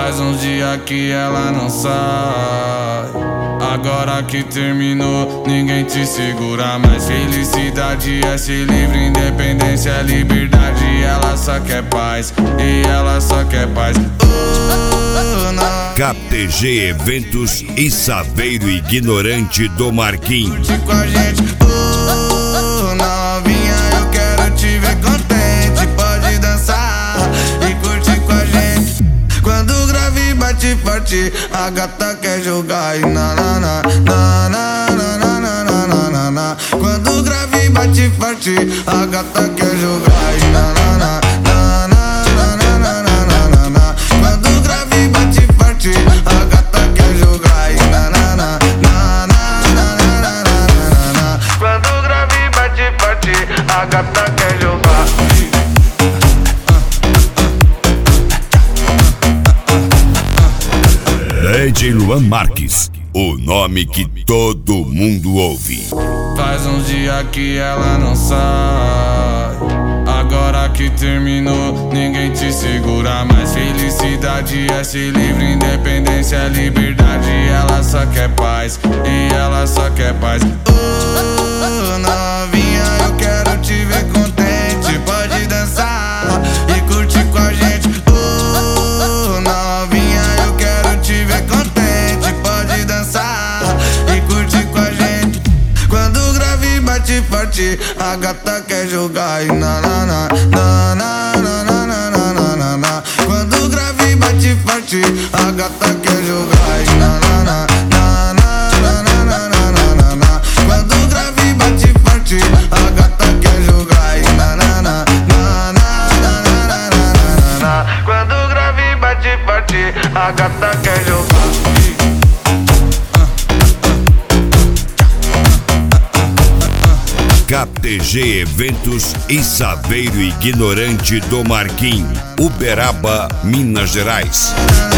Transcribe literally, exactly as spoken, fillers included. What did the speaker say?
Faz uns dias que ela não sai. Agora que terminou, ninguém te segura mais. Felicidade é ser livre, independência é liberdade. Ela só quer paz, e ela só quer paz. Oh, não. K T G Eventos e Saveiro Ignorante do Marquinhos. Curte com a gente, oh, novinha, eu quero te ver contente. Pode dançar e curte com a gente. Quando o grave bate forte, a gata quer jogar e na na na na na na na na na na na. Quando o grave bate forte, a gata quer jogar e na na na na na na na na na na. Quando o grave bate forte, a gata quer jogar e na na na na na na na na na. Quando o grave bate forte, a gata quer jogar. D J Luan Marques, o nome que todo mundo ouve. Faz uns dias que ela não sai. Agora que terminou, ninguém te segura mais. Felicidade é ser livre, independência é liberdade. Ela só quer paz, e ela só quer paz. Oh, novinha, eu quero te ver contente. Pode dançar e curtir com a gente. Oh, novinha, eu quero te ver contente. Pode dançar e curtir com a gente. Quando o grave bate forte, a gata quer jogar e na na na na na na na na na na na. Quando o grave bate forte, a gata quer jogar e na na na na na na na na na na. Quando o grave bate forte, a gata quer jogar e na na na na na na na na na. Quando o grave bate forte, a gata quer jogar. K T G Eventos e Saveiro Ignorante do Marquinhos, Uberaba, Minas Gerais.